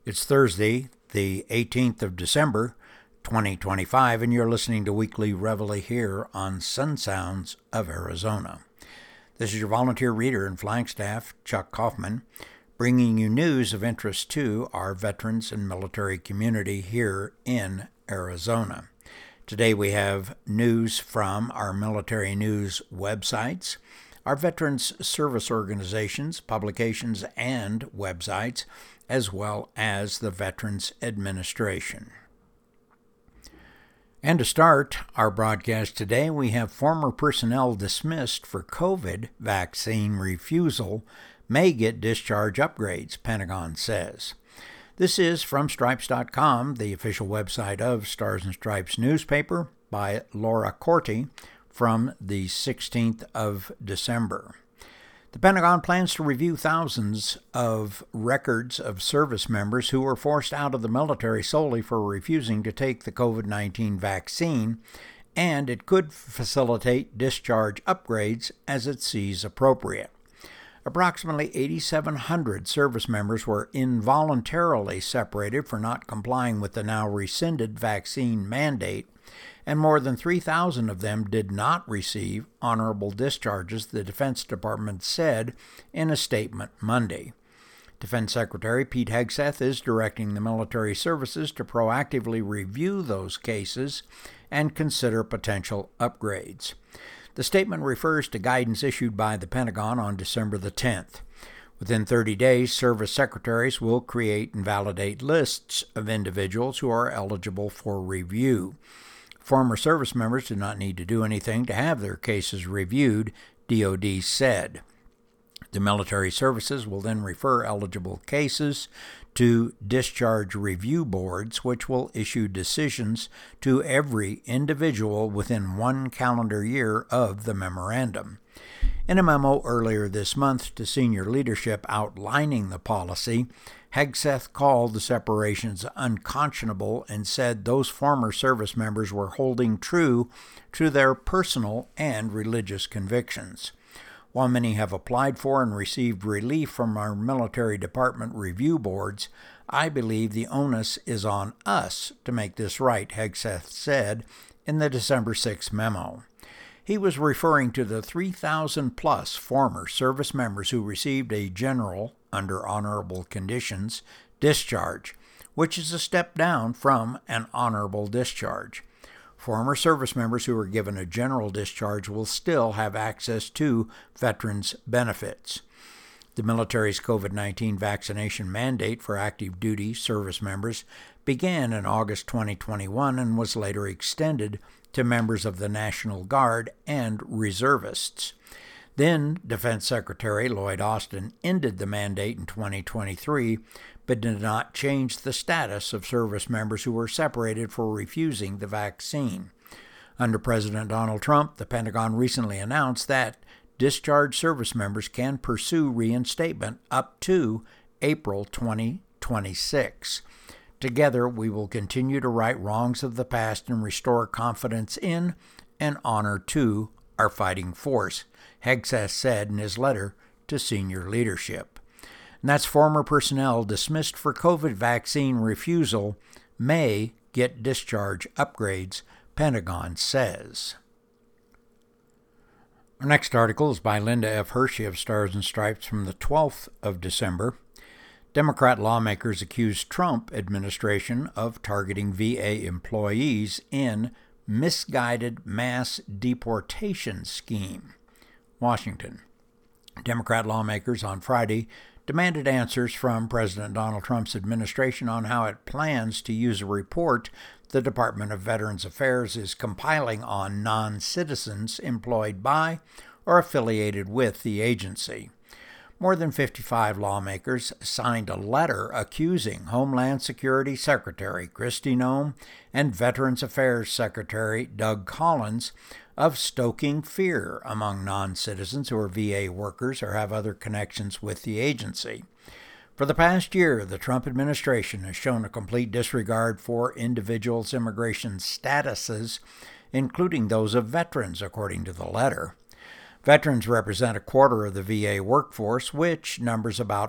It's Thursday, the 18th of December, 2025, and you're listening to Weekly Reveille here on Sun Sounds of Arizona. This is your volunteer reader and flying staff, Chuck Kaufman, bringing you news of interest to our veterans and military community here in Arizona. Today we have news from our military news websites, our veterans service organizations, publications, and websites, as well as the Veterans Administration. And to start our broadcast today, we have former personnel dismissed for COVID vaccine refusal may get discharge upgrades, Pentagon says. This is from Stripes.com, the official website of Stars and Stripes newspaper, by Laura Corti from the 16th of December. The Pentagon plans to review thousands of records of service members who were forced out of the military solely for refusing to take the COVID-19 vaccine, and it could facilitate discharge upgrades as it sees appropriate. Approximately 8,700 service members were involuntarily separated for not complying with the now rescinded vaccine mandate, and more than 3,000 of them did not receive honorable discharges, the Defense Department said in a statement Monday. Defense Secretary Pete Hegseth is directing the military services to proactively review those cases and consider potential upgrades. The statement refers to guidance issued by the Pentagon on December the 10th. Within 30 days, service secretaries will create and validate lists of individuals who are eligible for review. Former service members do not need to do anything to have their cases reviewed, DoD said. The military services will then refer eligible cases to discharge review boards, which will issue decisions to every individual within 1 calendar year of the memorandum. In a memo earlier this month to senior leadership outlining the policy, Hegseth called the separations unconscionable and said those former service members were holding true to their personal and religious convictions. While many have applied for and received relief from our military department review boards, I believe the onus is on us to make this right, Hegseth said in the December 6 memo. He was referring to the 3,000-plus former service members who received a general, under honorable conditions, discharge, which is a step down from an honorable discharge. Former service members who are given a general discharge will still have access to veterans' benefits. The military's COVID-19 vaccination mandate for active duty service members began in August 2021 and was later extended to members of the National Guard and reservists. Then Defense Secretary Lloyd Austin ended the mandate in 2023, but did not change the status of service members who were separated for refusing the vaccine. Under President Donald Trump, the Pentagon recently announced that discharged service members can pursue reinstatement up to April 2026. Together, we will continue to right wrongs of the past and restore confidence in and honor to our fighting force, Hegseth said in his letter to senior leadership. And that's former personnel dismissed for COVID vaccine refusal may get discharge upgrades, Pentagon says. Our next article is by Linda F. Hershey of Stars and Stripes from the 12th of December. Democrat lawmakers accuse Trump administration of targeting VA employees in misguided mass deportation scheme. Washington. Democrat lawmakers on Friday demanded answers from President Donald Trump's administration on how it plans to use a report the Department of Veterans Affairs is compiling on non-citizens employed by or affiliated with the agency. More than 55 lawmakers signed a letter accusing Homeland Security Secretary Kristi Noem and Veterans Affairs Secretary Doug Collins of stoking fear among non-citizens who are VA workers or have other connections with the agency. For the past year, the Trump administration has shown a complete disregard for individuals' immigration statuses, including those of veterans, according to the letter. Veterans represent a quarter of the VA workforce, which numbers about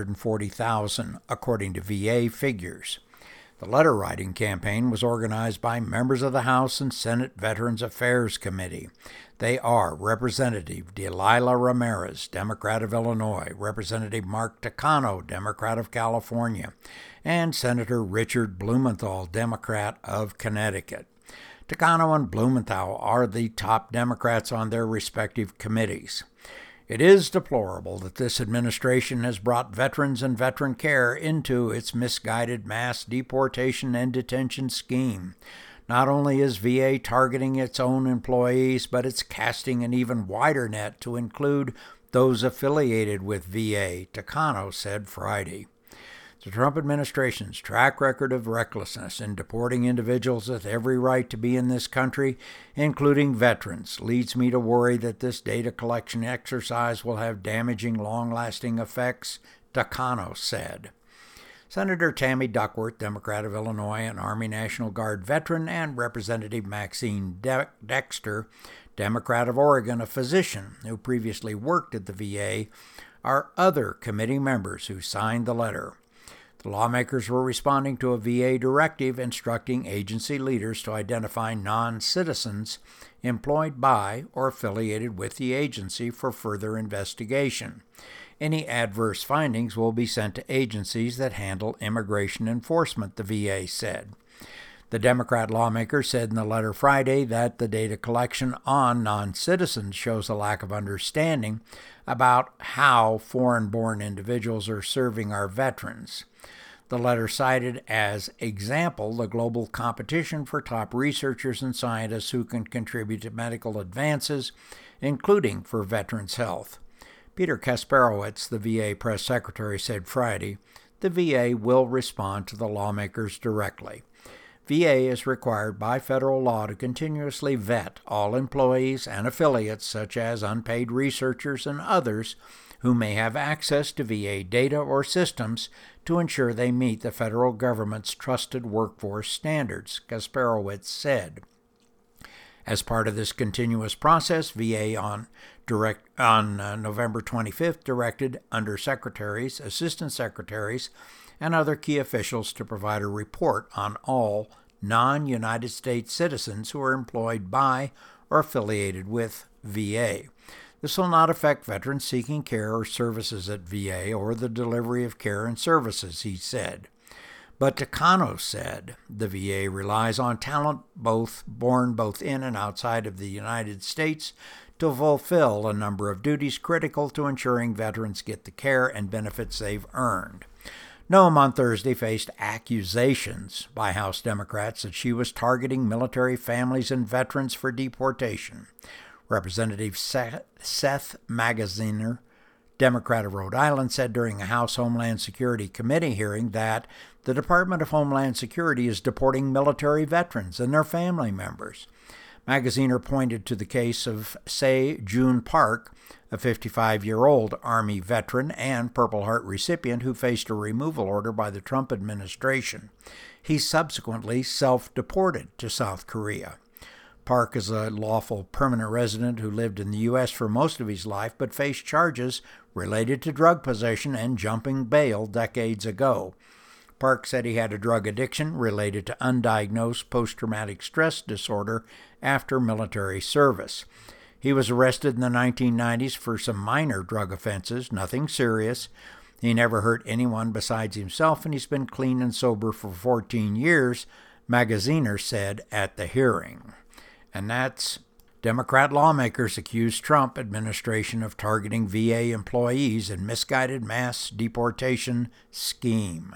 440,000, according to VA figures. The letter-writing campaign was organized by members of the House and Senate Veterans Affairs Committee. They are Representative Delilah Ramirez, Democrat of Illinois, Representative Mark Takano, Democrat of California, and Senator Richard Blumenthal, Democrat of Connecticut. Takano and Blumenthal are the top Democrats on their respective committees. It is deplorable that this administration has brought veterans and veteran care into its misguided mass deportation and detention scheme. Not only is VA targeting its own employees, but it's casting an even wider net to include those affiliated with VA, Takano said Friday. The Trump administration's track record of recklessness in deporting individuals with every right to be in this country, including veterans, leads me to worry that this data collection exercise will have damaging, long-lasting effects, Takano said. Senator Tammy Duckworth, Democrat of Illinois, an Army National Guard veteran, and Representative Maxine Dexter, Democrat of Oregon, a physician who previously worked at the VA, are other committee members who signed the letter. The lawmakers were responding to a VA directive instructing agency leaders to identify non-citizens employed by or affiliated with the agency for further investigation. Any adverse findings will be sent to agencies that handle immigration enforcement, the VA said. The Democrat lawmaker said in the letter Friday that the data collection on non-citizens shows a lack of understanding about how foreign-born individuals are serving our veterans. The letter cited as example the global competition for top researchers and scientists who can contribute to medical advances, including for veterans' health. Peter Kasparowicz, the VA press secretary, said Friday, the VA will respond to the lawmakers directly. VA is required by federal law to continuously vet all employees and affiliates, such as unpaid researchers and others who may have access to VA data or systems, to ensure they meet the federal government's trusted workforce standards, Kasparowicz said. As part of this continuous process, VA on November 25th directed undersecretaries, assistant secretaries, and other key officials to provide a report on all non-United States citizens who are employed by or affiliated with VA. This will not affect veterans seeking care or services at VA or the delivery of care and services, he said. But Takano said the VA relies on talent born both in and outside of the United States to fulfill a number of duties critical to ensuring veterans get the care and benefits they've earned. Noem on Thursday faced accusations by House Democrats that she was targeting military families and veterans for deportation. Representative Seth Magaziner, Democrat of Rhode Island, said during a House Homeland Security Committee hearing that the Department of Homeland Security is deporting military veterans and their family members. Magaziner pointed to the case of Se-Jun Park, a 55-year-old Army veteran and Purple Heart recipient who faced a removal order by the Trump administration. He subsequently self-deported to South Korea. Park is a lawful permanent resident who lived in the U.S. for most of his life but faced charges related to drug possession and jumping bail decades ago. Park said he had a drug addiction related to undiagnosed post-traumatic stress disorder after military service. He was arrested in the 1990s for some minor drug offenses, nothing serious. He never hurt anyone besides himself, and he's been clean and sober for 14 years, Magaziner said at the hearing. And that's Democrat lawmakers accuse Trump administration of targeting VA employees in misguided mass deportation scheme.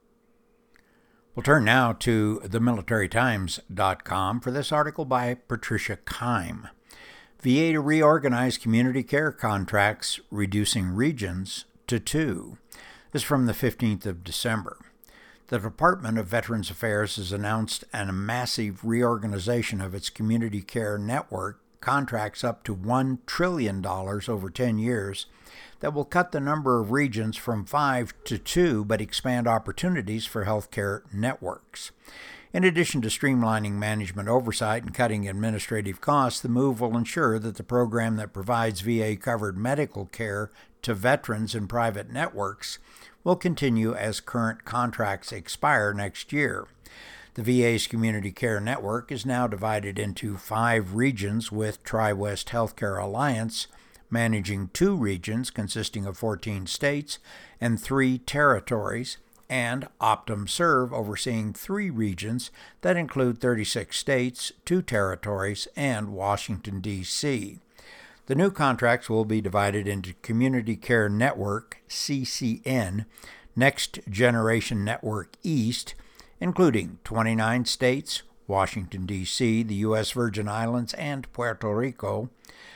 We'll turn now to themilitarytimes.com for this article by Patricia Keim. VA to reorganize community care contracts, reducing regions to 2. This is from the 15th of December. The Department of Veterans Affairs has announced a massive reorganization of its community care network, contracts up to $1 trillion over 10 years, that will cut the number of regions from 5 to 2 but expand opportunities for healthcare networks. In addition to streamlining management oversight and cutting administrative costs, the move will ensure that the program that provides VA-covered medical care to veterans in private networks will continue as current contracts expire next year. The VA's Community Care Network is now divided into 5 regions, with TriWest Healthcare Alliance managing 2 regions consisting of 14 states and 3 territories, and OptumServe overseeing 3 regions that include 36 states, 2 territories, and Washington, D.C. The new contracts will be divided into Community Care Network, CCN, Next Generation Network East, including 29 states, Washington, D.C., the U.S. Virgin Islands, and Puerto Rico.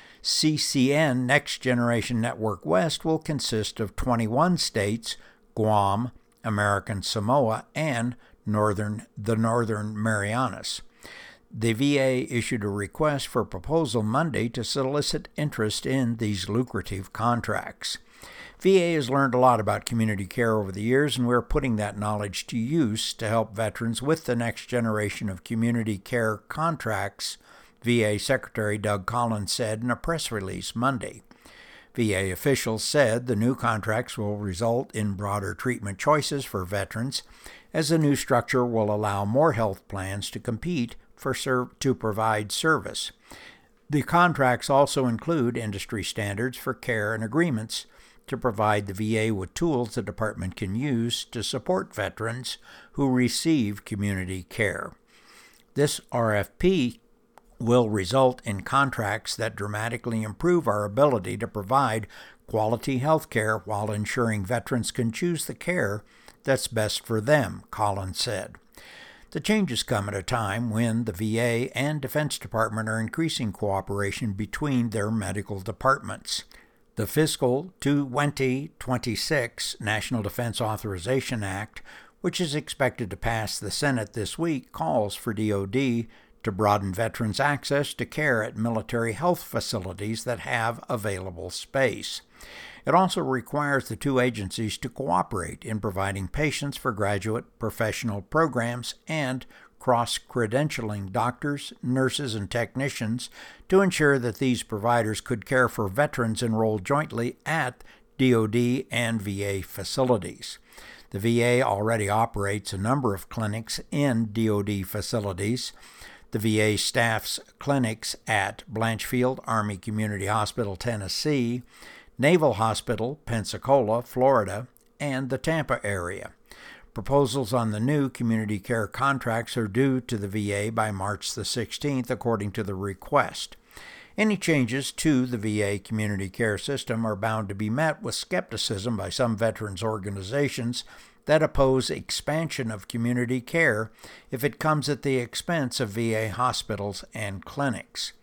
CCN Next Generation Network West will consist of 21 states, Guam, American Samoa, and the Northern Marianas. The VA issued a request for proposal Monday to solicit interest in these lucrative contracts. VA has learned a lot about community care over the years, and we're putting that knowledge to use to help veterans with the next generation of community care contracts, VA Secretary Doug Collins said in a press release Monday. VA officials said the new contracts will result in broader treatment choices for veterans, as the new structure will allow more health plans to compete to provide service. The contracts also include industry standards for care and agreements to provide the VA with tools the department can use to support veterans who receive community care. This RFP will result in contracts that dramatically improve our ability to provide quality health care while ensuring veterans can choose the care that's best for them, Collins said. The changes come at a time when the VA and Defense Department are increasing cooperation between their medical departments. The fiscal 2026 National Defense Authorization Act, which is expected to pass the Senate this week, calls for DoD to broaden veterans' access to care at military health facilities that have available space. It also requires the 2 agencies to cooperate in providing patients for graduate professional programs and cross-credentialing doctors, nurses, and technicians to ensure that these providers could care for veterans enrolled jointly at DoD and VA facilities. The VA already operates a number of clinics in DoD facilities. The VA staffs clinics at Blanchfield Army Community Hospital, Tennessee, Naval Hospital, Pensacola, Florida, and the Tampa area. Proposals on the new community care contracts are due to the VA by March the 16th, according to the request. Any changes to the VA community care system are bound to be met with skepticism by some veterans organizations that oppose expansion of community care if it comes at the expense of VA hospitals and clinics.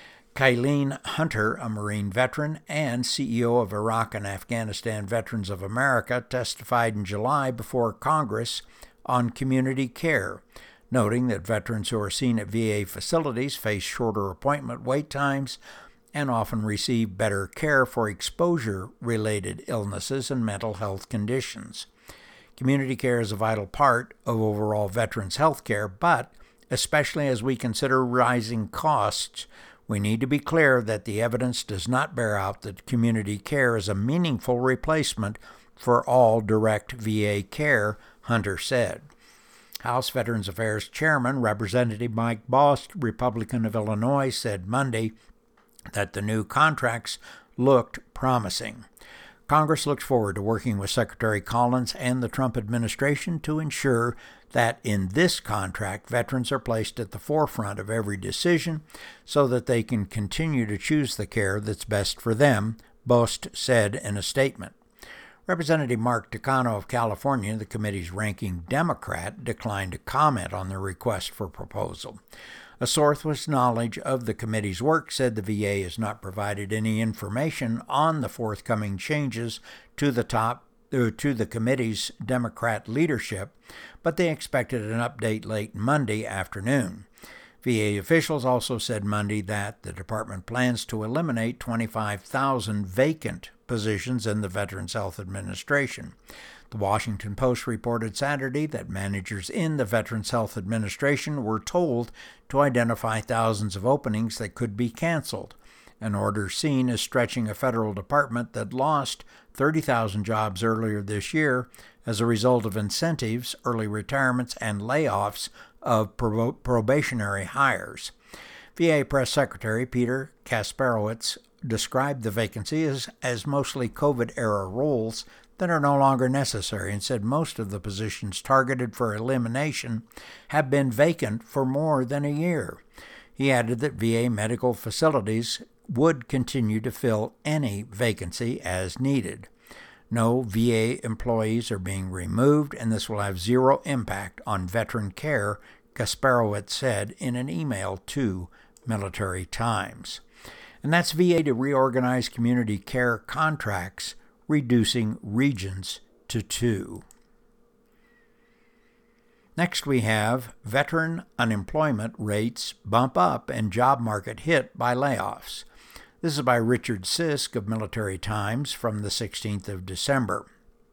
Kylene Hunter, a Marine veteran and CEO of Iraq and Afghanistan Veterans of America, testified in July before Congress on community care, noting that veterans who are seen at VA facilities face shorter appointment wait times and often receive better care for exposure-related illnesses and mental health conditions. Community care is a vital part of overall veterans' health care, but especially as we consider rising costs, we need to be clear that the evidence does not bear out that community care is a meaningful replacement for all direct VA care, Hunter said. House Veterans Affairs Chairman Representative Mike Bost, Republican of Illinois, said Monday that the new contracts looked promising. Congress looks forward to working with Secretary Collins and the Trump administration to ensure that in this contract, veterans are placed at the forefront of every decision so that they can continue to choose the care that's best for them, Bost said in a statement. Representative Mark Takano of California, the committee's ranking Democrat, declined to comment on the request for proposal. A source with knowledge of the committee's work said the VA has not provided any information on the forthcoming changes to the committee's Democrat leadership, but they expected an update late Monday afternoon. VA officials also said Monday that the department plans to eliminate 25,000 vacant positions in the Veterans Health Administration. The Washington Post reported Saturday that managers in the Veterans Health Administration were told to identify thousands of openings that could be canceled, an order seen as stretching a federal department that lost 30,000 jobs earlier this year as a result of incentives, early retirements, and layoffs of probationary hires. VA Press Secretary Peter Kasparowicz described the vacancy as mostly COVID-era roles that are no longer necessary and said most of the positions targeted for elimination have been vacant for more than a year. He added that VA medical facilities would continue to fill any vacancy as needed. No VA employees are being removed, and this will have zero impact on veteran care, Kasparowicz said in an email to Military Times. And that's VA to reorganize community care contracts, reducing regions to 2. Next we have veteran unemployment rates bump up and job market hit by layoffs. This is by Richard Sisk of Military Times from the 16th of December.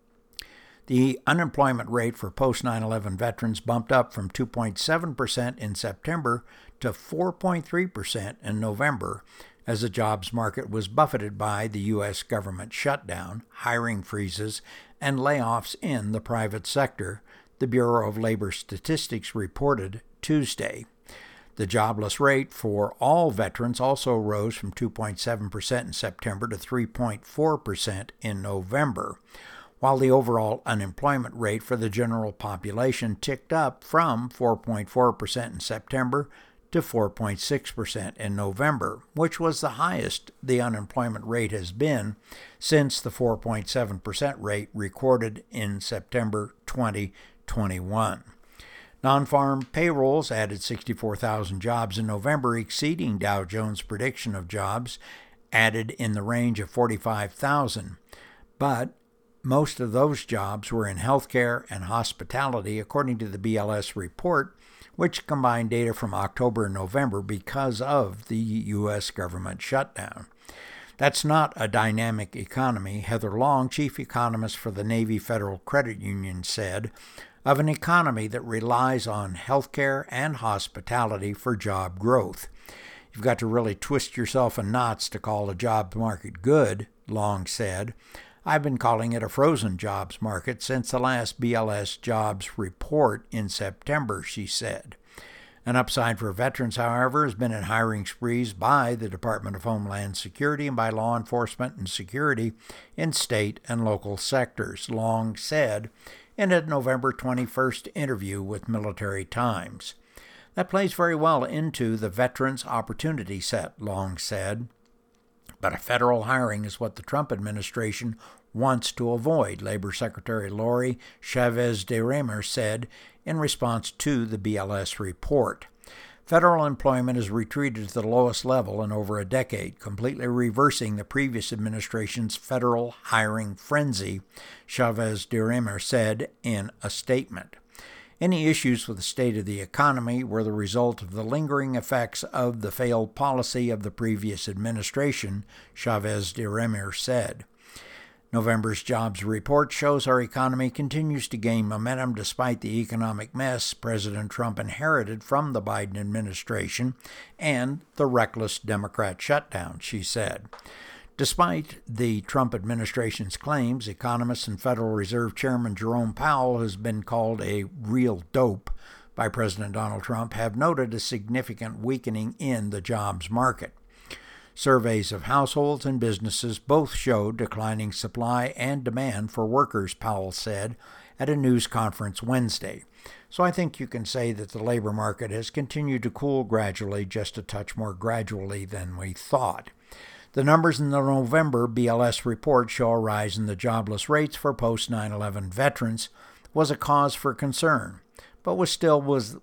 The unemployment rate for post-9/11 veterans bumped up from 2.7% in September to 4.3% in November, as the jobs market was buffeted by the U.S. government shutdown, hiring freezes, and layoffs in the private sector, the Bureau of Labor Statistics reported Tuesday. The jobless rate for all veterans also rose from 2.7% in September to 3.4% in November, while the overall unemployment rate for the general population ticked up from 4.4% in September to 4.6% in November, which was the highest the unemployment rate has been since the 4.7% rate recorded in September 2021. Non-farm payrolls added 64,000 jobs in November, exceeding Dow Jones' prediction of jobs added in the range of 45,000. But most of those jobs were in healthcare and hospitality, according to the BLS report, which combined data from October and November because of the U.S. government shutdown. That's not a dynamic economy, Heather Long, chief economist for the Navy Federal Credit Union, said, of an economy that relies on healthcare and hospitality for job growth. You've got to really twist yourself in knots to call a job market good, Long said. I've been calling it a frozen jobs market since the last BLS jobs report in September, she said. An upside for veterans, however, has been in hiring sprees by the Department of Homeland Security and by law enforcement and security in state and local sectors, Long said in a November 21st interview with Military Times. That plays very well into the veterans' opportunity set, Long said. But federal hiring is what the Trump administration wants to avoid, Labor Secretary Lori Chavez DeRemer said in response to the BLS report. Federal employment has retreated to the lowest level in over a decade, completely reversing the previous administration's federal hiring frenzy, Chavez DeRemer said in a statement. Any issues with the state of the economy were the result of the lingering effects of the failed policy of the previous administration, Chavez DeRemer said. November's jobs report shows our economy continues to gain momentum despite the economic mess President Trump inherited from the Biden administration and the reckless Democrat shutdown, she said. Despite the Trump administration's claims, economist and Federal Reserve Chairman Jerome Powell, who has been called a real dope by President Donald Trump, have noted a significant weakening in the jobs market. Surveys of households and businesses both showed declining supply and demand for workers, Powell said at a news conference Wednesday. So I think you can say that the labor market has continued to cool gradually, just a touch more gradually than we thought. The numbers in the November BLS report show a rise in the jobless rates for post-9/11 veterans was a cause for concern, but was still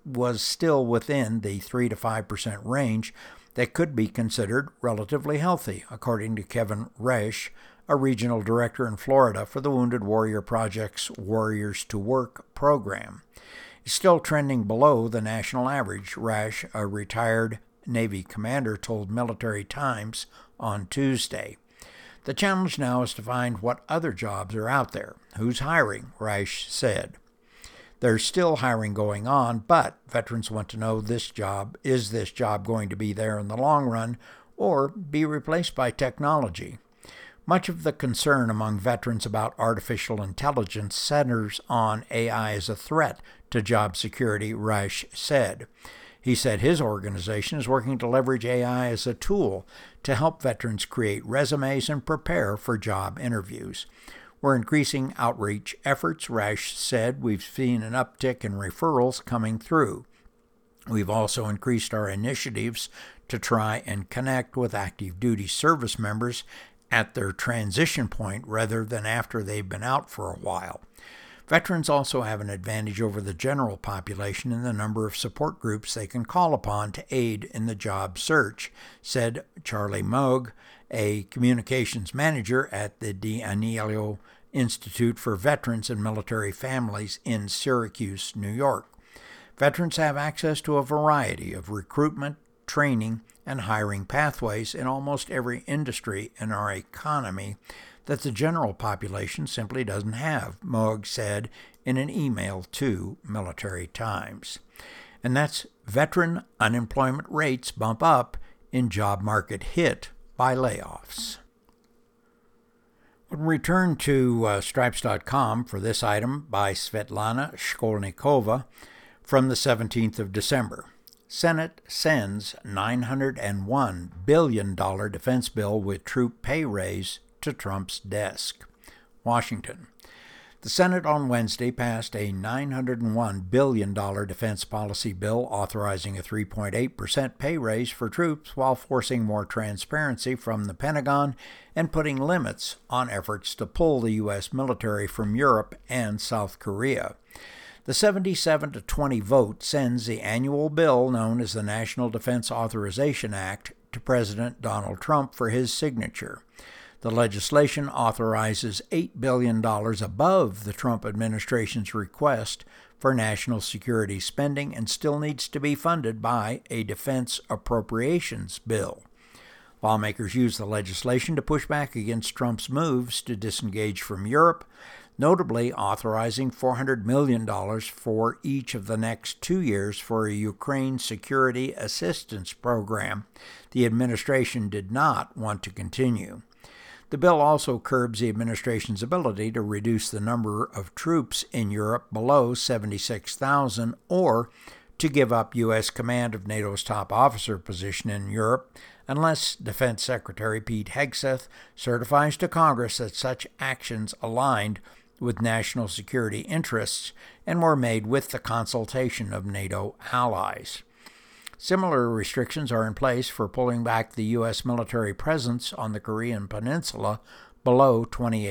within the 3 to 5% range that could be considered relatively healthy, according to Kevin Resch, a regional director in Florida for the Wounded Warrior Project's Warriors to Work program. is still trending below the national average, Rash, a retired Navy commander, told Military Times on Tuesday. The challenge now is to find what other jobs are out there. Who's hiring? Rash said. There's still hiring going on, but veterans want to know is this job going to be there in the long run or be replaced by technology? Much of the concern among veterans about artificial intelligence centers on AI as a threat to job security, Rash said. He said his organization is working to leverage AI as a tool to help veterans create resumes and prepare for job interviews. We're increasing outreach efforts, Rash said. We've seen an uptick in referrals coming through. We've also increased our initiatives to try and connect with active duty service members at their transition point rather than after they've been out for a while. Veterans also have an advantage over the general population in the number of support groups they can call upon to aid in the job search, said Charlie Moog, a communications manager at the D'Amelio Institute for Veterans and Military Families in Syracuse, New York. Veterans have access to a variety of recruitment, training, and hiring pathways in almost every industry in our economy that the general population simply doesn't have, Moog said in an email to Military Times. And that's veteran unemployment rates bump up in job market hit by layoffs. We'll return to Stripes.com for this item by Svetlana Shkolnikova from the 17th of December. Senate sends $901 billion defense bill with troop pay raise to Trump's desk. Washington. The Senate on Wednesday passed a $901 billion defense policy bill authorizing a 3.8% pay raise for troops while forcing more transparency from the Pentagon and putting limits on efforts to pull the U.S. military from Europe and South Korea. The 77-20 vote sends the annual bill known as the National Defense Authorization Act to President Donald Trump for his signature. The legislation authorizes $8 billion above the Trump administration's request for national security spending and still needs to be funded by a defense appropriations bill. Lawmakers use the legislation to push back against Trump's moves to disengage from Europe, notably authorizing $400 million for each of the next 2 years for a Ukraine security assistance program the administration did not want to continue. The bill also curbs the administration's ability to reduce the number of troops in Europe below 76,000 or to give up U.S. command of NATO's top officer position in Europe unless Defense Secretary Pete Hegseth certifies to Congress that such actions aligned with national security interests and were made with the consultation of NATO allies. Similar restrictions are in place for pulling back the U.S. military presence on the Korean Peninsula below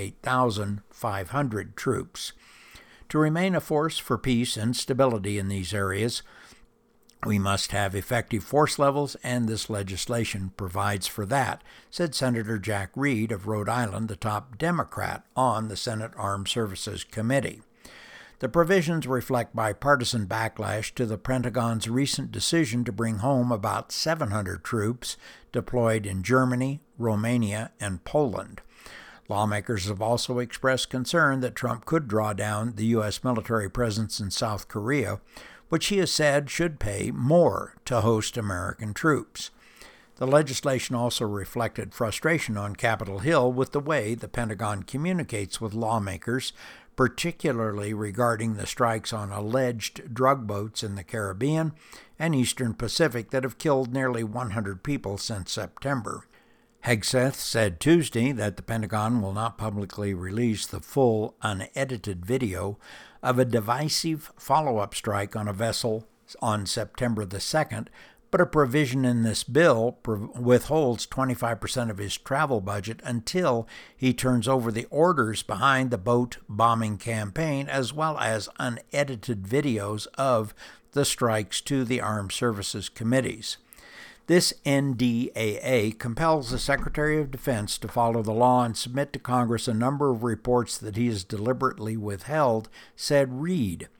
28,500 troops. To remain a force for peace and stability in these areas, we must have effective force levels, and this legislation provides for that, said Senator Jack Reed of Rhode Island, the top Democrat on the Senate Armed Services Committee. The provisions reflect bipartisan backlash to the Pentagon's recent decision to bring home about 700 troops deployed in Germany, Romania, and Poland. Lawmakers have also expressed concern that Trump could draw down the U.S. military presence in South Korea, which he has said should pay more to host American troops. The legislation also reflected frustration on Capitol Hill with the way the Pentagon communicates with lawmakers, particularly regarding the strikes on alleged drug boats in the Caribbean and Eastern Pacific that have killed nearly 100 people since September. Hegseth said Tuesday that the Pentagon will not publicly release the full, unedited video of a divisive follow-up strike on a vessel on September the 2nd, but a provision in this bill withholds 25% of his travel budget until he turns over the orders behind the boat bombing campaign, as well as unedited videos of the strikes to the Armed Services Committees. This NDAA compels the Secretary of Defense to follow the law and submit to Congress a number of reports that he has deliberately withheld, said Reed.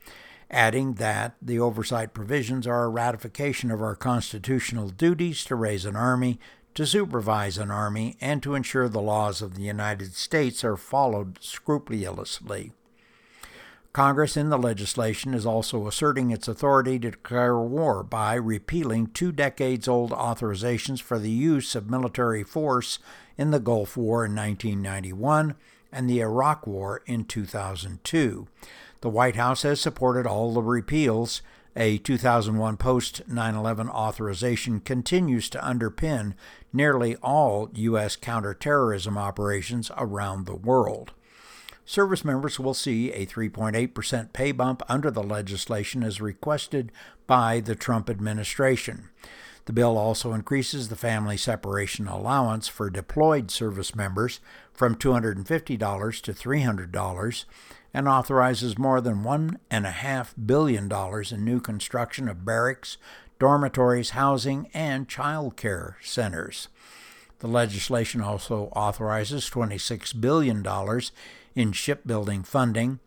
adding that the oversight provisions are a ratification of our constitutional duties to raise an army, to supervise an army, and to ensure the laws of the United States are followed scrupulously. Congress in the legislation is also asserting its authority to declare war by repealing 2 decades-old authorizations for the use of military force in the Gulf War in 1991 and the Iraq War in 2002. The White House has supported all the repeals. A 2001 post-9/11 authorization continues to underpin nearly all U.S. counterterrorism operations around the world. Service members will see a 3.8% pay bump under the legislation as requested by the Trump administration. The bill also increases the family separation allowance for deployed service members from $250 to $300 and authorizes more than $1.5 billion in new construction of barracks, dormitories, housing, and child care centers. The legislation also authorizes $26 billion in shipbuilding funding,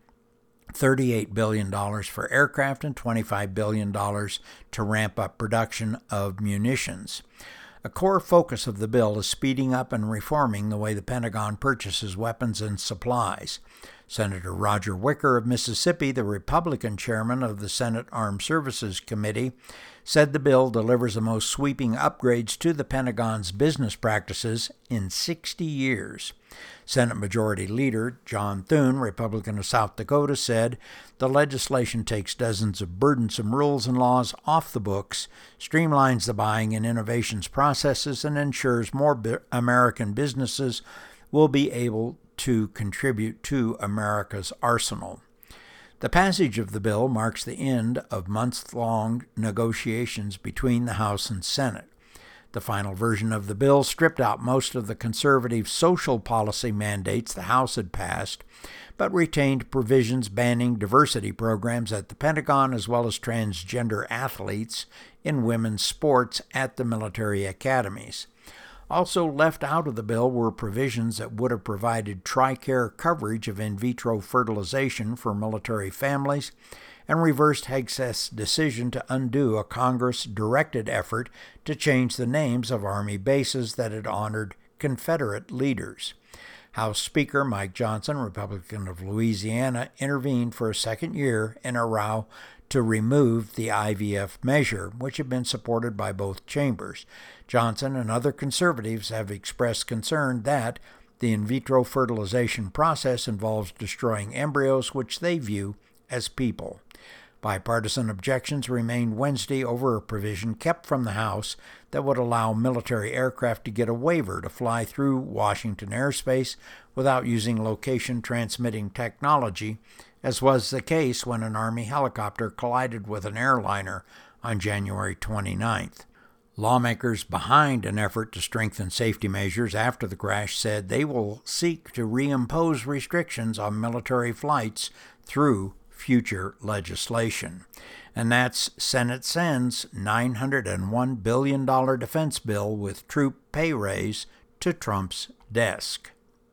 $38 billion for aircraft, and $25 billion to ramp up production of munitions. A core focus of the bill is speeding up and reforming the way the Pentagon purchases weapons and supplies. Senator Roger Wicker of Mississippi, the Republican chairman of the Senate Armed Services Committee, said the bill delivers the most sweeping upgrades to the Pentagon's business practices in 60 years. Senate Majority Leader John Thune, Republican of South Dakota, said the legislation takes dozens of burdensome rules and laws off the books, streamlines the buying and innovations processes, and ensures more American businesses will be able to contribute to America's arsenal. The passage of the bill marks the end of months-long negotiations between the House and Senate. The final version of the bill stripped out most of the conservative social policy mandates the House had passed, but retained provisions banning diversity programs at the Pentagon as well as transgender athletes in women's sports at the military academies. Also left out of the bill were provisions that would have provided TRICARE coverage of in vitro fertilization for military families and reversed Hegseth's decision to undo a Congress-directed effort to change the names of Army bases that had honored Confederate leaders. House Speaker Mike Johnson, Republican of Louisiana, intervened for a second year in a row to remove the IVF measure, which had been supported by both chambers. Johnson and other conservatives have expressed concern that the in vitro fertilization process involves destroying embryos, which they view as people. Bipartisan objections remained Wednesday over a provision kept from the House that would allow military aircraft to get a waiver to fly through Washington airspace without using location-transmitting technology, as was the case when an Army helicopter collided with an airliner on January 29th. Lawmakers behind an effort to strengthen safety measures after the crash said they will seek to reimpose restrictions on military flights through future legislation. And that's Senate sends $901 billion defense bill with troop pay raise to Trump's desk.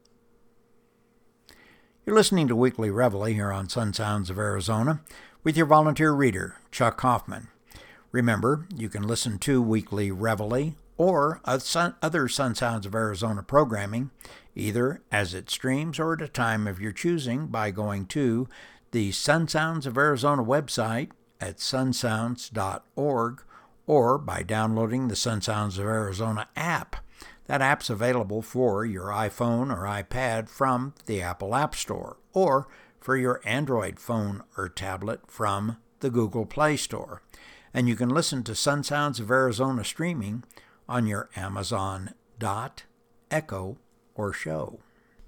You're listening to Weekly Reveille here on Sun Sounds of Arizona with your volunteer reader, Chuck Hoffman. Remember, you can listen to Weekly Reveille or other Sun Sounds of Arizona programming, either as it streams or at a time of your choosing by going to the Sun Sounds of Arizona website at sunsounds.org or by downloading the Sun Sounds of Arizona app. That app's available for your iPhone or iPad from the Apple App Store or for your Android phone or tablet from the Google Play Store. And you can listen to Sun Sounds of Arizona streaming on your Amazon Dot, Echo, or Show.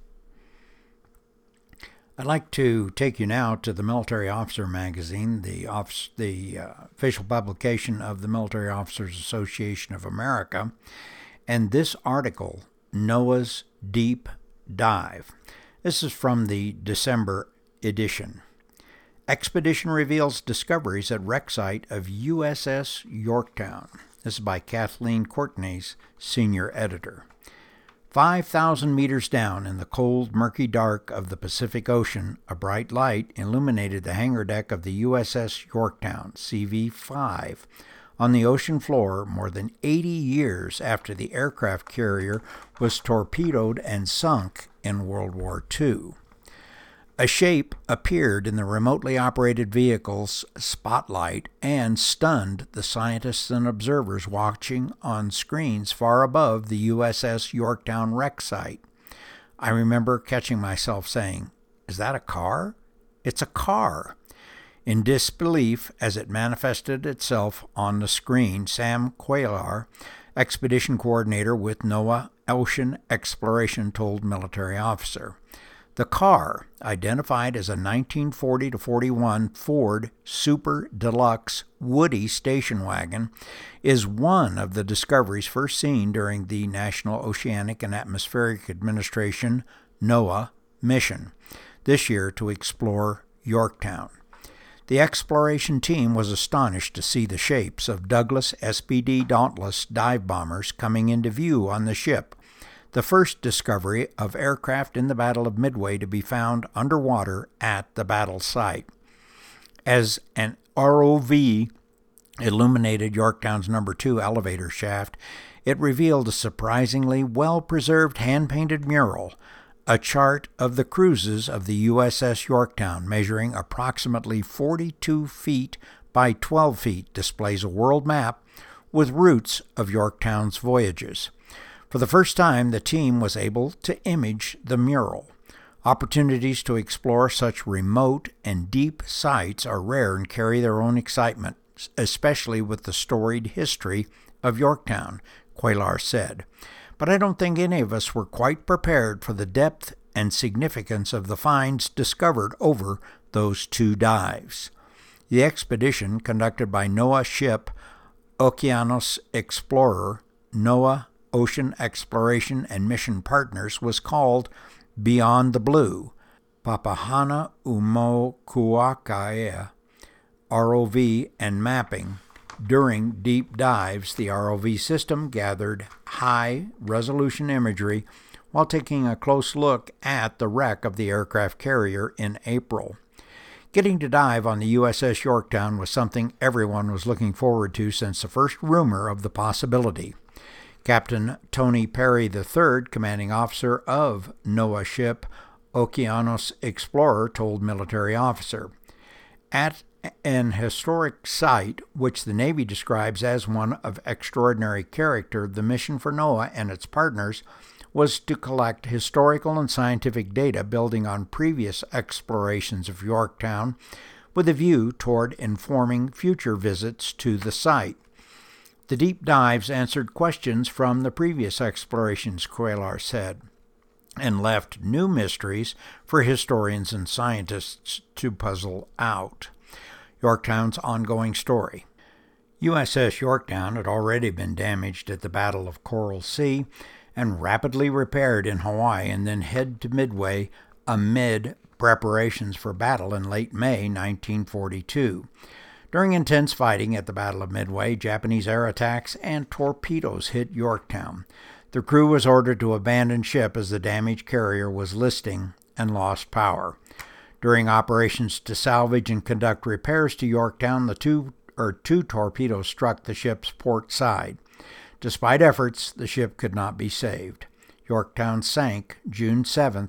I'd like to take you now to the Military Officer Magazine, the official publication of the Military Officers Association of America, and this article, Noah's Deep Dive. This is from the December edition. Expedition reveals discoveries at wreck site of USS Yorktown. This is by Kathleen Courtney's senior editor. 5,000 meters down in the cold, murky dark of the Pacific Ocean, a bright light illuminated the hangar deck of the USS Yorktown, CV-5, on the ocean floor more than 80 years after the aircraft carrier was torpedoed and sunk in World War II. A shape appeared in the remotely operated vehicle's spotlight and stunned the scientists and observers watching on screens far above the USS Yorktown wreck site. I remember catching myself saying, "Is that a car? It's a car." In disbelief as it manifested itself on the screen, Sam Quaylar, expedition coordinator with NOAA Ocean Exploration, told military officer. The car, identified as a 1940-41 Ford Super Deluxe Woody station wagon, is one of the discoveries first seen during the National Oceanic and Atmospheric Administration NOAA mission this year to explore Yorktown. The exploration team was astonished to see the shapes of Douglas SBD Dauntless dive bombers coming into view on the ship, the first discovery of aircraft in the Battle of Midway to be found underwater at the battle site. As an ROV illuminated Yorktown's No. 2 elevator shaft, it revealed a surprisingly well-preserved hand-painted mural, a chart of the cruises of the USS Yorktown measuring approximately 42 feet by 12 feet displays a world map with routes of Yorktown's voyages. For the first time, the team was able to image the mural. Opportunities to explore such remote and deep sites are rare and carry their own excitement, especially with the storied history of Yorktown, Quaylar said. But I don't think any of us were quite prepared for the depth and significance of the finds discovered over those two dives. The expedition, conducted by NOAA ship Okeanos Explorer, NOAA Ocean Exploration and Mission Partners, was called Beyond the Blue, Papahānaumokuākea ROV and mapping. During deep dives, the ROV system gathered high-resolution imagery while taking a close look at the wreck of the aircraft carrier in April. Getting to dive on the USS Yorktown was something everyone was looking forward to since the first rumor of the possibility. Captain Tony Perry III, commanding officer of NOAA ship Okeanos Explorer, told military officer. At an historic site, which the Navy describes as one of extraordinary character, the mission for NOAA and its partners was to collect historical and scientific data building on previous explorations of Yorktown with a view toward informing future visits to the site. The deep dives answered questions from the previous explorations, Quaylar said, and left new mysteries for historians and scientists to puzzle out. Yorktown's ongoing story. USS Yorktown had already been damaged at the Battle of Coral Sea and rapidly repaired in Hawaii and then headed to Midway amid preparations for battle in late May 1942. During intense fighting at the Battle of Midway, Japanese air attacks and torpedoes hit Yorktown. The crew was ordered to abandon ship as the damaged carrier was listing and lost power. During operations to salvage and conduct repairs to Yorktown, the two torpedoes struck the ship's port side. Despite efforts, the ship could not be saved. Yorktown sank June 7,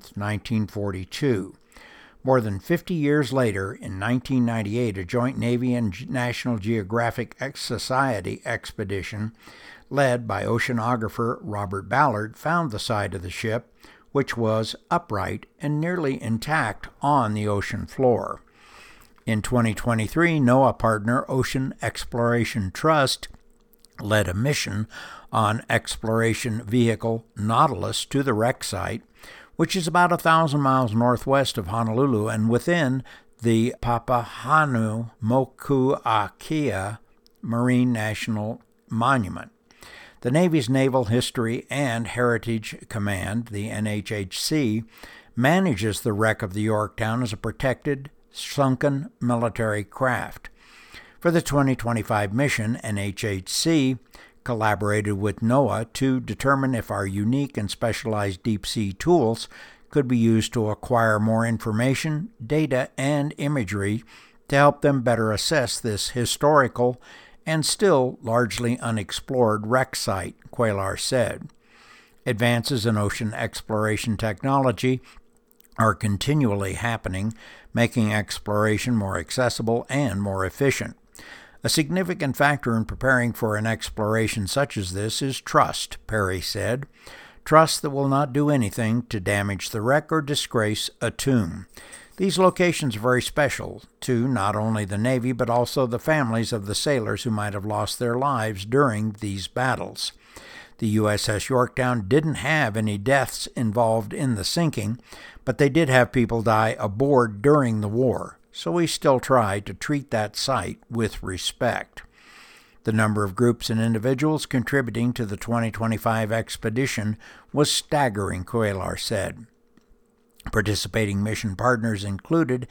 1942. More than 50 years later, in 1998, a joint Navy and National Geographic Society expedition led by oceanographer Robert Ballard found the side of the ship, which was upright and nearly intact on the ocean floor. In 2023, NOAA partner Ocean Exploration Trust led a mission on exploration vehicle Nautilus to the wreck site, which is about 1,000 miles northwest of Honolulu and within the Papahānaumokuākea Marine National Monument. The Navy's Naval History and Heritage Command, the NHHC, manages the wreck of the Yorktown as a protected, sunken military craft. For the 2025 mission, NHHC collaborated with NOAA to determine if our unique and specialized deep-sea tools could be used to acquire more information, data, and imagery to help them better assess this historical and still largely unexplored wreck site, Cuellar said. Advances in ocean exploration technology are continually happening, making exploration more accessible and more efficient. A significant factor in preparing for an exploration such as this is trust, Perry said. Trust that will not do anything to damage the wreck or disgrace a tomb. These locations are very special to not only the Navy but also the families of the sailors who might have lost their lives during these battles. The USS Yorktown didn't have any deaths involved in the sinking, but they did have people die aboard during the war, so we still try to treat that site with respect. The number of groups and individuals contributing to the 2025 expedition was staggering, Cuellar said. Participating mission partners included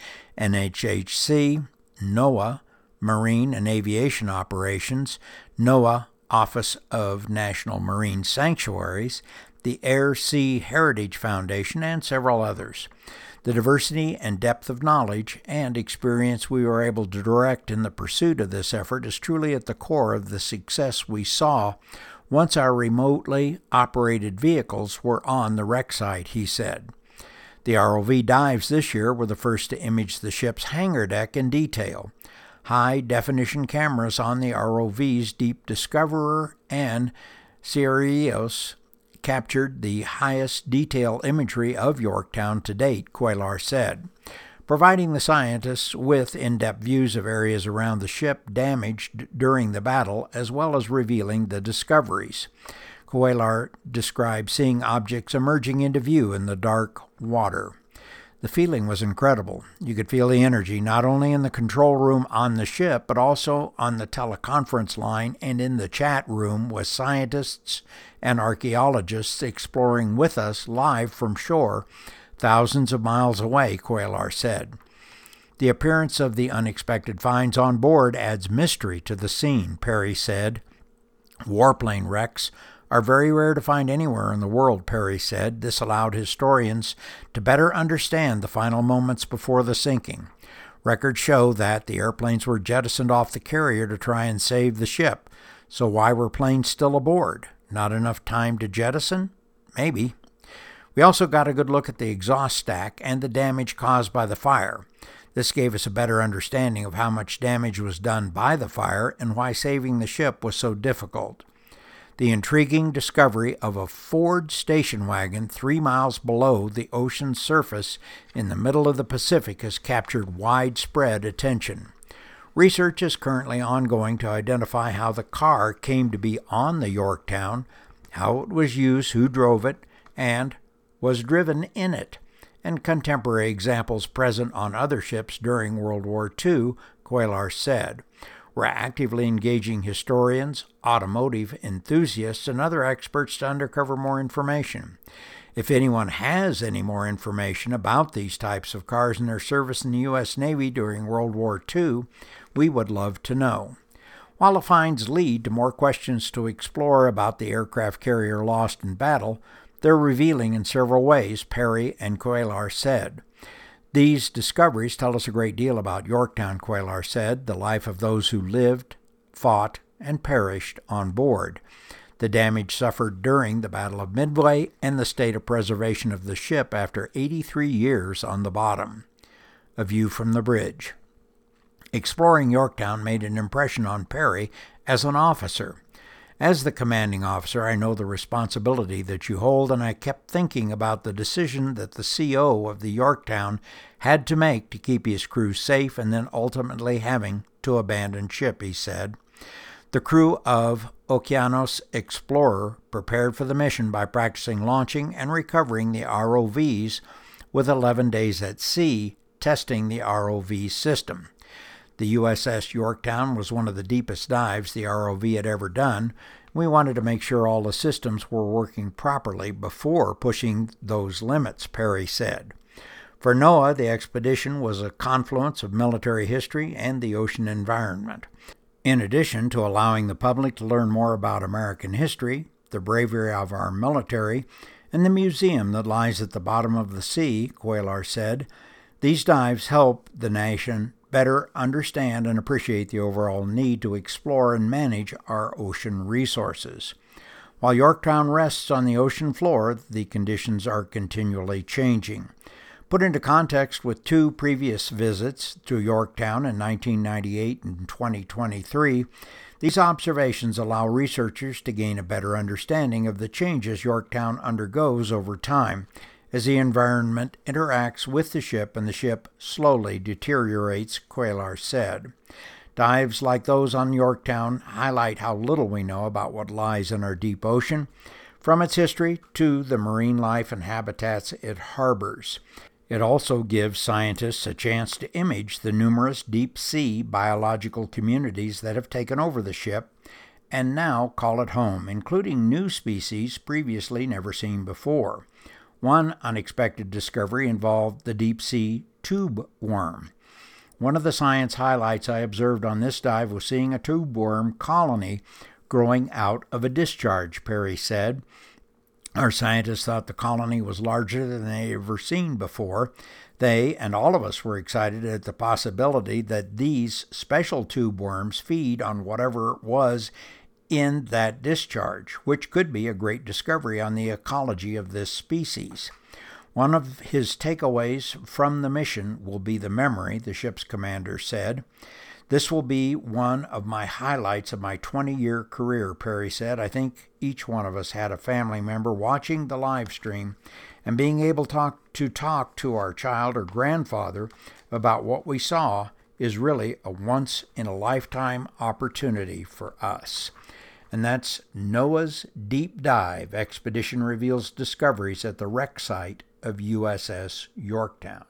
NHHC, NOAA, Marine and Aviation Operations, NOAA Office of National Marine Sanctuaries, the Air Sea Heritage Foundation, and several others. The diversity and depth of knowledge and experience we were able to direct in the pursuit of this effort is truly at the core of the success we saw once our remotely operated vehicles were on the wreck site, he said. The ROV dives this year were the first to image the ship's hangar deck in detail. High-definition cameras on the ROV's Deep Discoverer and Sirius captured the highest detail imagery of Yorktown to date, Cuellar said, providing the scientists with in-depth views of areas around the ship damaged during the battle, as well as revealing the discoveries. Cuellar described seeing objects emerging into view in the dark water. The feeling was incredible. You could feel the energy not only in the control room on the ship, but also on the teleconference line and in the chat room with scientists and archaeologists exploring with us live from shore, thousands of miles away, Cuellar said. The appearance of the unexpected finds on board adds mystery to the scene, Perry said. Warplane wrecks are very rare to find anywhere in the world, Perry said. This allowed historians to better understand the final moments before the sinking. Records show that the airplanes were jettisoned off the carrier to try and save the ship. So why were planes still aboard? Not enough time to jettison? Maybe. We also got a good look at the exhaust stack and the damage caused by the fire. This gave us a better understanding of how much damage was done by the fire and why saving the ship was so difficult. The intriguing discovery of a Ford station wagon 3 miles below the ocean's surface in the middle of the Pacific has captured widespread attention. Research is currently ongoing to identify how the car came to be on the Yorktown, how it was used, who drove it, and was driven in it, and contemporary examples present on other ships during World War II, Cuellar said. We're actively engaging historians, automotive enthusiasts, and other experts to uncover more information. If anyone has any more information about these types of cars and their service in the U.S. Navy during World War II, we would love to know. While the finds lead to more questions to explore about the aircraft carrier lost in battle, they're revealing in several ways, Perry and Cuellar said. These discoveries tell us a great deal about Yorktown, Cuellar said, the life of those who lived, fought, and perished on board, the damage suffered during the Battle of Midway, and the state of preservation of the ship after 83 years on the bottom. A view from the bridge. Exploring Yorktown made an impression on Perry as an officer. As the commanding officer, I know the responsibility that you hold, and I kept thinking about the decision that the CO of the Yorktown had to make to keep his crew safe and then ultimately having to abandon ship, he said. The crew of Okeanos Explorer prepared for the mission by practicing launching and recovering the ROVs with 11 days at sea, testing the ROV system. The USS Yorktown was one of the deepest dives the ROV had ever done. We wanted to make sure all the systems were working properly before pushing those limits, Perry said. For NOAA, the expedition was a confluence of military history and the ocean environment. In addition to allowing the public to learn more about American history, the bravery of our military, and the museum that lies at the bottom of the sea, Cuellar said, these dives help the nation better understand and appreciate the overall need to explore and manage our ocean resources. While Yorktown rests on the ocean floor, the conditions are continually changing. Put into context with two previous visits to Yorktown in 1998 and 2023, these observations allow researchers to gain a better understanding of the changes Yorktown undergoes over time as the environment interacts with the ship and the ship slowly deteriorates, Cuellar said. Dives like those on Yorktown highlight how little we know about what lies in our deep ocean, from its history to the marine life and habitats it harbors. It also gives scientists a chance to image the numerous deep-sea biological communities that have taken over the ship and now call it home, including new species previously never seen before. One unexpected discovery involved the deep-sea tube worm. One of the science highlights I observed on this dive was seeing a tube worm colony growing out of a discharge, Perry said. Our scientists thought the colony was larger than they had ever seen before. They and all of us were excited at the possibility that these special tube worms feed on whatever was in that discharge, which could be a great discovery on the ecology of this species. One of his takeaways from the mission will be the memory, the ship's commander said. This will be one of my highlights of my 20-year career, Perry said. I think each one of us had a family member watching the live stream and being able to talk to our child or grandfather about what we saw is really a once-in-a-lifetime opportunity for us. And that's NOAA's Deep Dive Expedition reveals discoveries at the wreck site of USS Yorktown.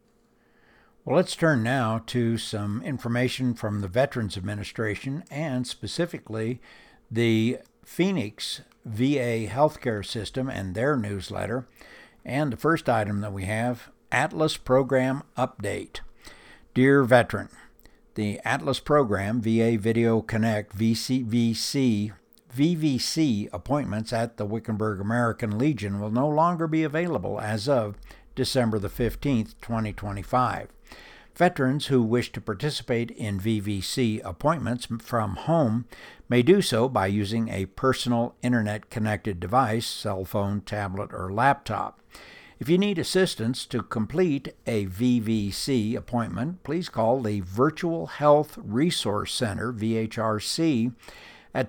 Well, let's turn now to some information from the Veterans Administration and specifically the Phoenix VA healthcare system and their newsletter. And the first item that we have, Atlas Program Update. Dear Veteran, the Atlas Program VA Video Connect VVC appointments at the Wickenburg American Legion will no longer be available as of December the 15th, 2025. Veterans who wish to participate in VVC appointments from home may do so by using a personal internet-connected device, cell phone, tablet, or laptop. If you need assistance to complete a VVC appointment, please call the Virtual Health Resource Center, VHRC, at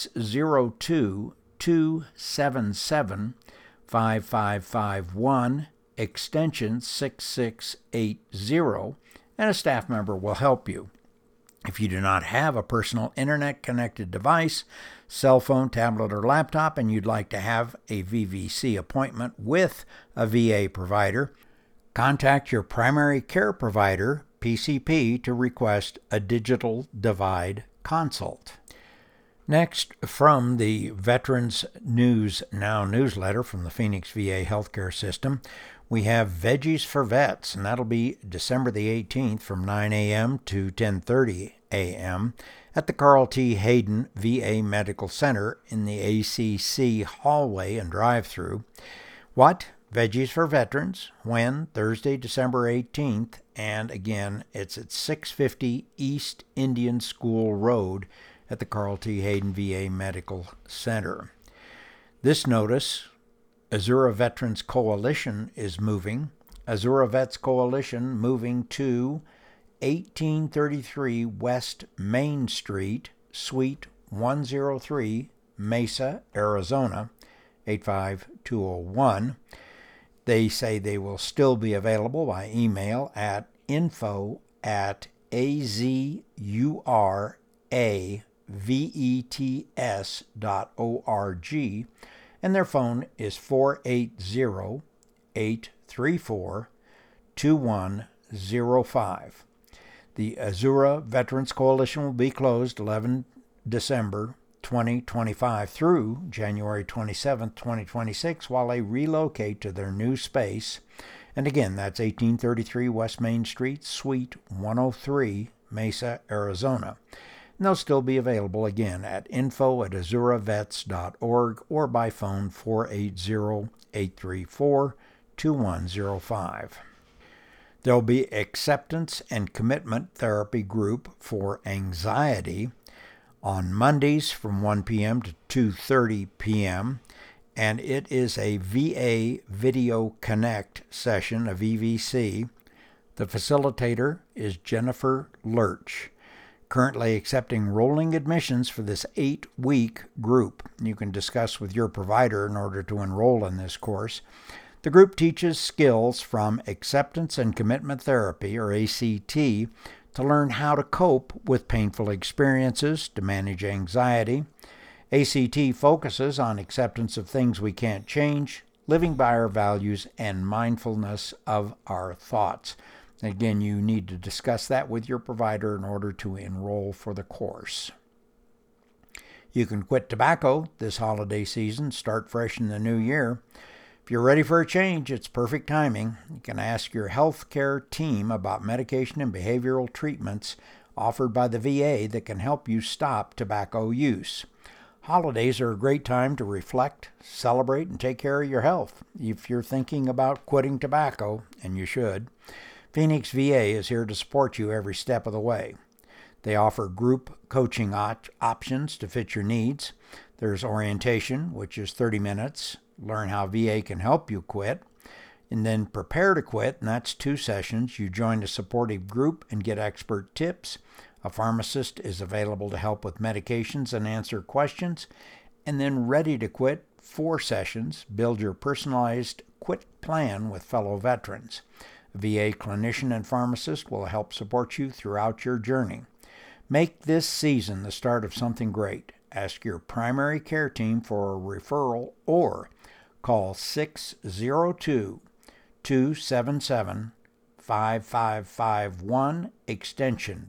602-277-5551, extension 6680, and a staff member will help you. If you do not have a personal internet-connected device, cell phone, tablet, or laptop, and you'd like to have a VVC appointment with a VA provider, contact your primary care provider, PCP, to request a digital divide consult. Next, from the Veterans News Now newsletter from the Phoenix VA Healthcare System, we have Veggies for Vets, and that'll be December the 18th from 9 a.m. to 10:30 a.m. at the Carl T. Hayden VA Medical Center in the ACC hallway and drive-through. What? Veggies for Veterans. When? Thursday, December 18th, and again, it's at 650 East Indian School Road at the Carl T. Hayden VA Medical Center. This notice, Azura Veterans Coalition is moving. Azura Vets Coalition moving to 1833 West Main Street, Suite 103, Mesa, Arizona, 85201. They say they will still be available by email at info@azura.vets.org, and their phone is 480-834-2105. The Azura Veterans Coalition will be closed 11 December 2025 through January 27, 2026, while they relocate to their new space. And again, that's 1833 West Main Street, Suite 103, Mesa, Arizona. And and they'll still be available again at info@azuravets.org or by phone 480-834-2105. There'll be acceptance and commitment therapy group for anxiety on Mondays from 1 p.m. to 2:30 p.m., and it is a VA Video Connect session, a VVC. The facilitator is Jennifer Lurch, currently accepting rolling admissions for this 8-week group. You can discuss with your provider in order to enroll in this course. The group teaches skills from acceptance and commitment therapy, or ACT, to learn how to cope with painful experiences, to manage anxiety. ACT focuses on acceptance of things we can't change, living by our values, and mindfulness of our thoughts. Again, you need to discuss that with your provider in order to enroll for the course. You can quit tobacco this holiday season, start fresh in the new year. If you're ready for a change, it's perfect timing. You can ask your healthcare team about medication and behavioral treatments offered by the VA that can help you stop tobacco use. Holidays are a great time to reflect, celebrate, and take care of your health. If you're thinking about quitting tobacco, and you should, Phoenix VA is here to support you every step of the way. They offer group coaching options to fit your needs. There's orientation, which is 30 minutes. Learn how VA can help you quit. And then prepare to quit, and that's 2 sessions. You join a supportive group and get expert tips. A pharmacist is available to help with medications and answer questions. And then ready to quit, 4 sessions. Build your personalized quit plan with fellow veterans. A VA clinician and pharmacist will help support you throughout your journey. Make this season the start of something great. Ask your primary care team for a referral or call 602-277-5551, extension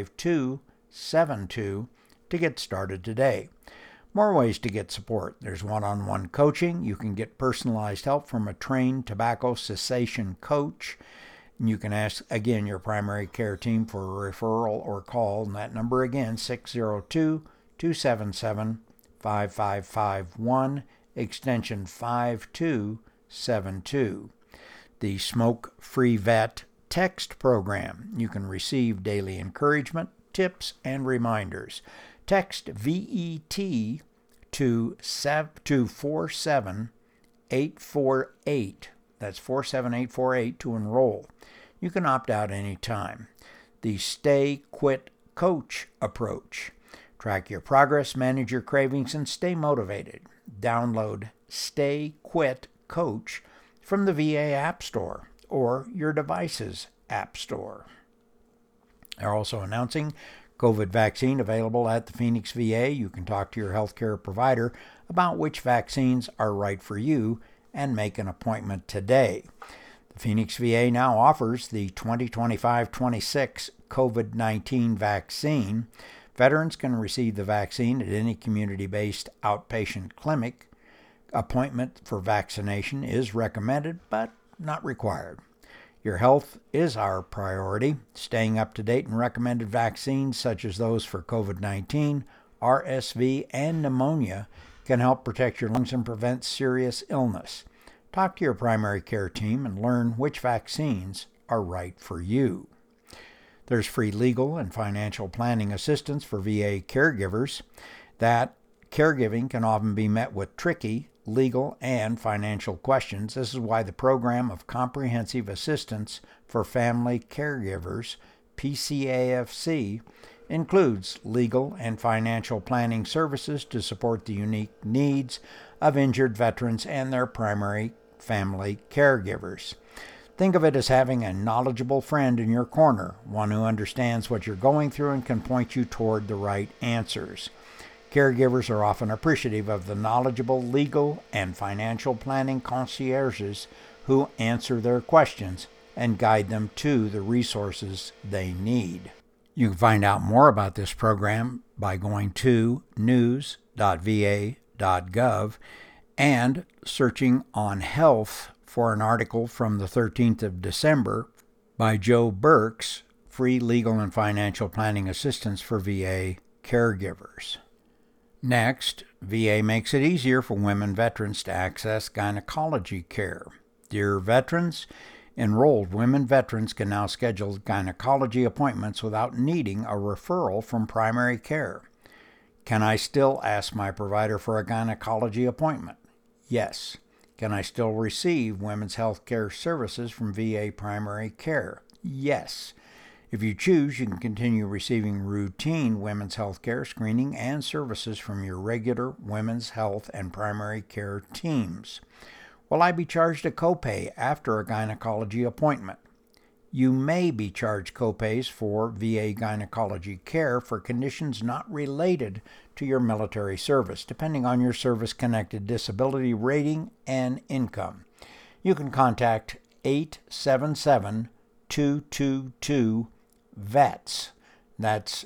5272 to get started today. More ways to get support. There's one-on-one coaching. You can get personalized help from a trained tobacco cessation coach. And you can ask, again, your primary care team for a referral or call. And that number again, 602-277-5551, extension 5272. The Smoke-Free Vet text program. You can receive daily encouragement, tips, and reminders. Text VET to 47848. That's 47848 to enroll. You can opt out anytime. The Stay Quit Coach approach. Track your progress, manage your cravings, and stay motivated. Download Stay Quit Coach from the VA App Store or your device's App Store. They're also announcing COVID vaccine available at the Phoenix VA. You can talk to your healthcare provider about which vaccines are right for you and make an appointment today. The Phoenix VA now offers the 2025-26 COVID-19 vaccine. Veterans can receive the vaccine at any community-based outpatient clinic. Appointment for vaccination is recommended but not required. Your health is our priority. Staying up to date on recommended vaccines such as those for COVID-19, RSV, and pneumonia can help protect your lungs and prevent serious illness. Talk to your primary care team and learn which vaccines are right for you. There's free legal and financial planning assistance for VA caregivers. That caregiving can often be met with tricky legal and financial questions. This is why the Program of Comprehensive Assistance for Family Caregivers, PCAFC, includes legal and financial planning services to support the unique needs of injured veterans and their primary family caregivers. Think of it as having a knowledgeable friend in your corner, one who understands what you're going through and can point you toward the right answers. Caregivers are often appreciative of the knowledgeable legal and financial planning concierges who answer their questions and guide them to the resources they need. You can find out more about this program by going to news.va.gov and searching on health for an article from the 13th of December by Joe Burks, Free Legal and Financial Planning Assistance for VA caregivers. Next, VA makes it easier for women veterans to access gynecology care. Dear veterans, enrolled women veterans can now schedule gynecology appointments without needing a referral from primary care. Can I still ask my provider for a gynecology appointment? Yes. Can I still receive women's health care services from VA primary care? Yes. If you choose, you can continue receiving routine women's health care screening and services from your regular women's health and primary care teams. Will I be charged a copay after a gynecology appointment? You may be charged copays for VA gynecology care for conditions not related to your military service, depending on your service-connected disability rating and income. You can contact 877-222-VETS. That's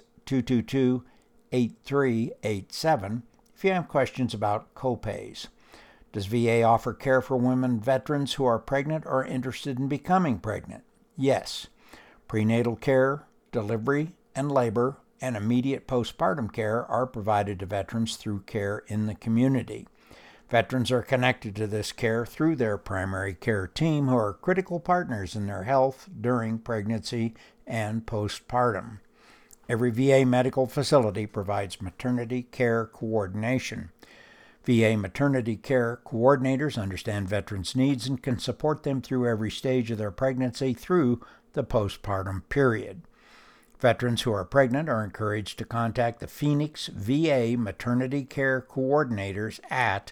222-8387 if you have questions about copays. Does VA offer care for women veterans who are pregnant or interested in becoming pregnant? Yes. Prenatal care, delivery and labor, and immediate postpartum care are provided to veterans through care in the community. Veterans are connected to this care through their primary care team, who are critical partners in their health during pregnancy and postpartum. Every VA medical facility provides maternity care coordination. VA maternity care coordinators understand veterans' needs and can support them through every stage of their pregnancy through the postpartum period. Veterans who are pregnant are encouraged to contact the Phoenix VA maternity care coordinators at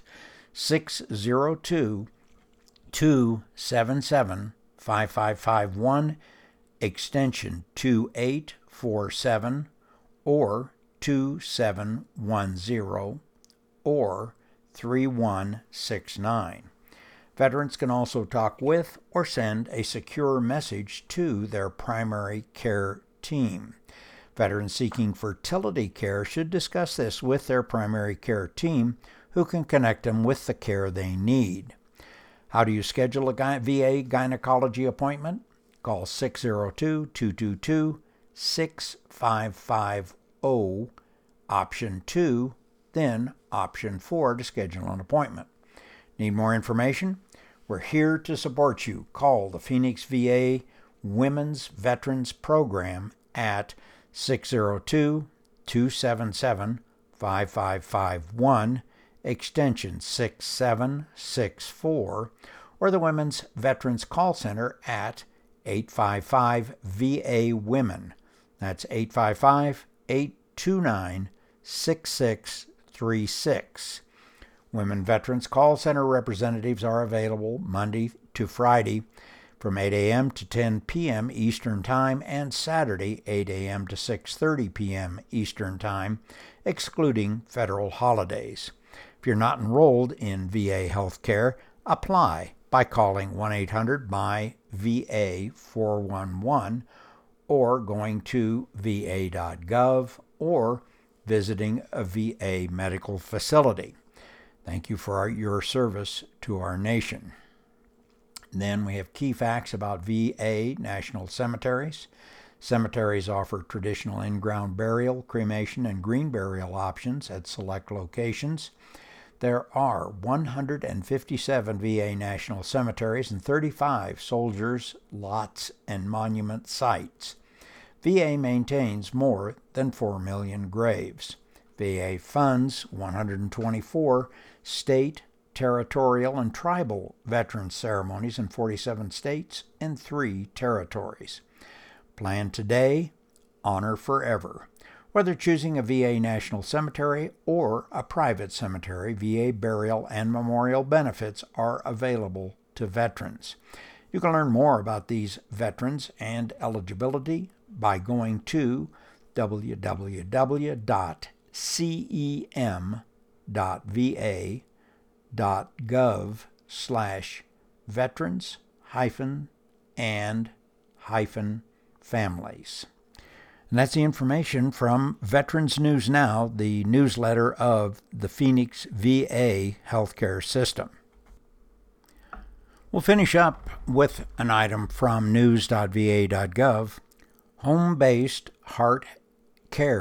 602-277-5551, extension 2847, or 2710, or 3169. Veterans can also talk with or send a secure message to their primary care team. Veterans seeking fertility care should discuss this with their primary care team, who can connect them with the care they need. How do you schedule a VA gynecology appointment? Call 602-222-6550, option 2, then option 4 to schedule an appointment. Need more information? We're here to support you. Call the Phoenix VA Women's Veterans Program at 602-277-5551, extension 6764, or the Women's Veterans Call Center at 855-VA-WOMEN. That's 855-829-6636. Women Veterans Call Center representatives are available Monday to Friday from 8 a.m. to 10 p.m. Eastern Time and Saturday 8 a.m. to 6:30 p.m. Eastern Time, excluding federal holidays. If you're not enrolled in VA health care, apply by calling 1-800-MY-VA-411 or going to va.gov or visiting a VA medical facility. Thank you for your service to our nation. Then we have key facts about VA national cemeteries. Cemeteries offer traditional in-ground burial, cremation, and green burial options at select locations. There are 157 VA national cemeteries and 35 soldiers' lots and monument sites. VA maintains more than 4 million graves. VA funds 124 state, territorial, and tribal veterans ceremonies in 47 states and 3 territories. Plan today, honor forever. Whether choosing a VA national cemetery or a private cemetery, VA burial and memorial benefits are available to veterans. You can learn more about these veterans and eligibility by going to www.cem.va.gov/veterans-and-families. And that's the information from Veterans News Now, the newsletter of the Phoenix VA healthcare system. We'll finish up with an item from news.va.gov. Home-based heart care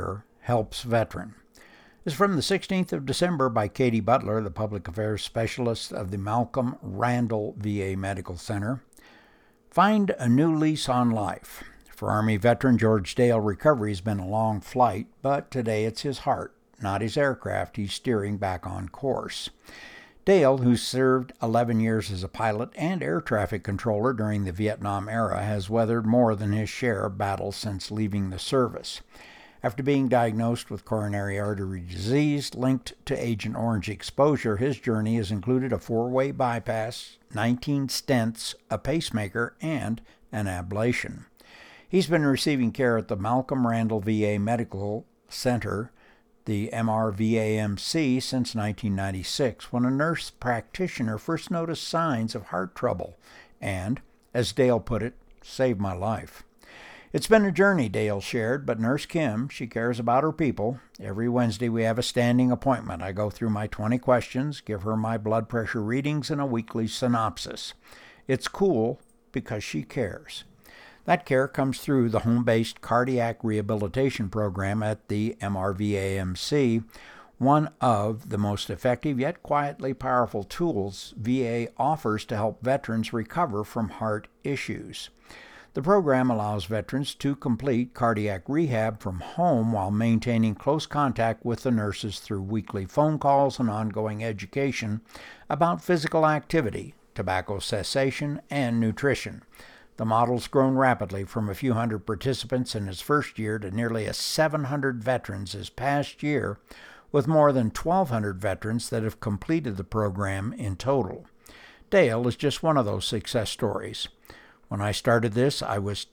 helps veteran. This is from the 16th of December by Katie Butler, the public affairs specialist of the Malcolm Randall VA Medical Center. Find a new lease on life. For Army veteran George Dale, recovery has been a long flight, but today it's his heart, not his aircraft, he's steering back on course. Dale, who served 11 years as a pilot and air traffic controller during the Vietnam era, has weathered more than his share of battles since leaving the service. After being diagnosed with coronary artery disease linked to Agent Orange exposure, his journey has included a 4-way bypass, 19 stents, a pacemaker, and an ablation. He's been receiving care at the Malcolm Randall VA Medical Center, the MRVAMC, since 1996, when a nurse practitioner first noticed signs of heart trouble and, as Dale put it, saved my life. It's been a journey, Dale shared, but Nurse Kim, she cares about her people. Every Wednesday we have a standing appointment. I go through my 20 questions, give her my blood pressure readings, and a weekly synopsis. It's cool because she cares. That care comes through the home-based cardiac rehabilitation program at the MRVAMC, one of the most effective yet quietly powerful tools VA offers to help veterans recover from heart issues. The program allows veterans to complete cardiac rehab from home while maintaining close contact with the nurses through weekly phone calls and ongoing education about physical activity, tobacco cessation, and nutrition. The model's grown rapidly from a few hundred participants in its first year to nearly 700 veterans this past year, with more than 1,200 veterans that have completed the program in total. Dale is just one of those success stories. When I started this, I was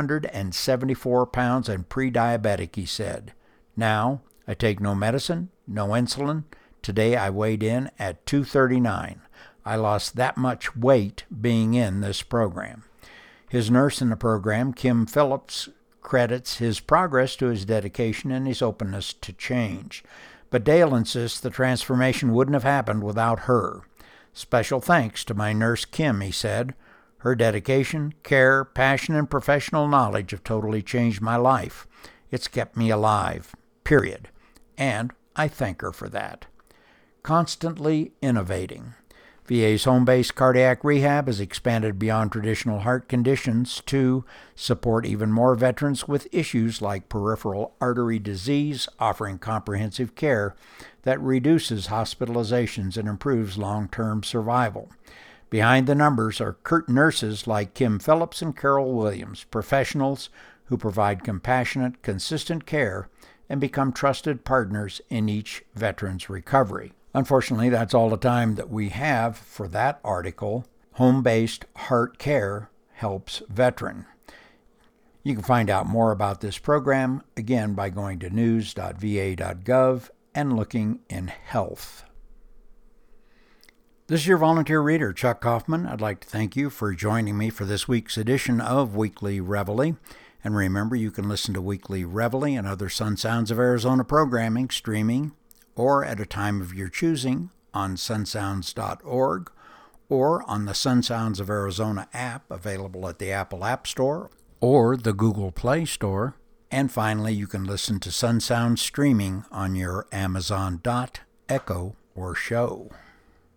274 pounds and pre-diabetic, he said. Now, I take no medicine, no insulin. Today I weighed in at 239. I lost that much weight being in this program. His nurse in the program, Kim Phillips, credits his progress to his dedication and his openness to change. But Dale insists the transformation wouldn't have happened without her. Special thanks to my nurse Kim, he said. Her dedication, care, passion, and professional knowledge have totally changed my life. It's kept me alive, period. And I thank her for that. Constantly innovating. VA's home-based cardiac rehab has expanded beyond traditional heart conditions to support even more veterans with issues like peripheral artery disease, offering comprehensive care that reduces hospitalizations and improves long-term survival. Behind the numbers are nurses like Kim Phillips and Carol Williams, professionals who provide compassionate, consistent care and become trusted partners in each veteran's recovery. Unfortunately, that's all the time that we have for that article, Home-Based Heart Care Helps Veteran. You can find out more about this program, again, by going to news.va.gov and looking in Health. This is your volunteer reader, Chuck Kaufman. I'd like to thank you for joining me for this week's edition of Weekly Reveille. And remember, you can listen to Weekly Reveille and other Sun Sounds of Arizona programming, streaming, or at a time of your choosing on sunsounds.org or on the Sun Sounds of Arizona app available at the Apple App Store or the Google Play Store. And finally, you can listen to Sun Sounds streaming on your Amazon Echo or Show.